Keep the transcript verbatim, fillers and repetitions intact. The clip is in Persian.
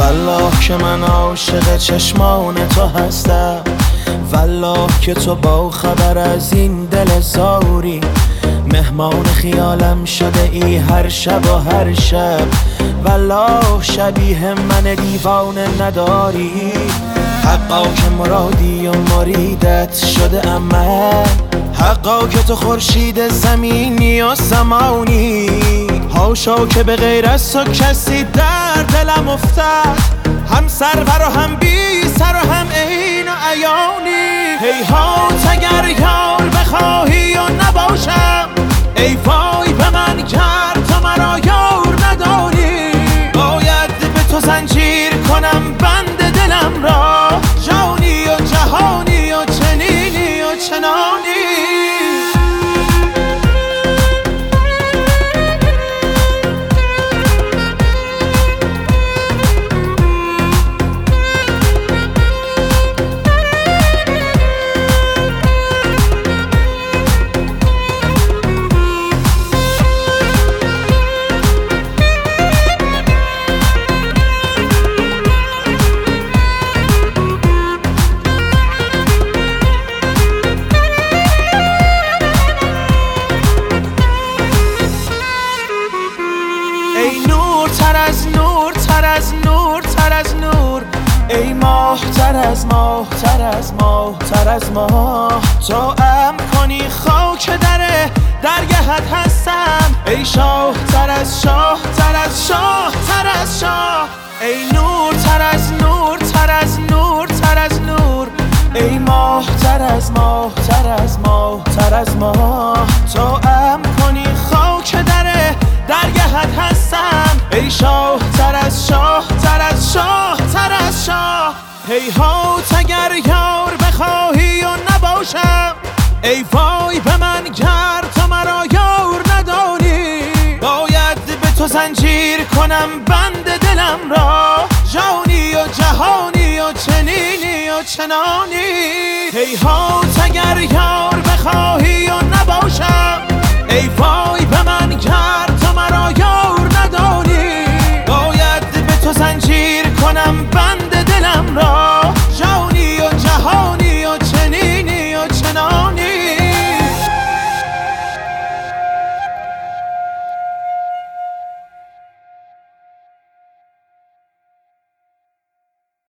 والله که من عاشق چشمان تو هستم، والله که تو با خبر از این دل زاری، مهمان خیالم شده ای هر شب و هر شب، والله شبیه من دیوانه نداری. حقا که مرادی و مریدت شده عمل، حقا که تو خورشید زمینی و زمانی، هاشا که به غیر از تو کسی در دلم افتد، هم سرور و هم بی سر و هم عین و عیانی. هیهات اگر یار بخواهی و نباشم، ای وای به من گر تو مرا یار نداری، باید به تو زنجیر کنم بند دلم را، جانی و جهانی و چنینی و چنانی. ای نور تر از نور تر از نور تر از نور، ای ماه تر از ماه تر از ماه تر از ماه، تو ام کنی خاک در درگهت هستم، ای شاه تر از شاه تر از شاه تر از شاه، ای نور تر از نور تر از نور تر از نور، ای ماه تر از ماه تر از ماه تر از ماه، تو ام کنی خاک در درگهت هستم، ای شاه تر از شاه تر از شاه تر از شاه. هیهات اگر یار بخواهی و نباشم، ای وای به من گر تو مرا یار نداری، باید به تو زنجیر کنم بند دلم را، جانی و جهانی و چنینی و چنانی. هیهات اگر یار بخواهی و نباشم، ای وای به من گر تو مرا یار نداری، باید به تو زنجیر کنم بند دلم را،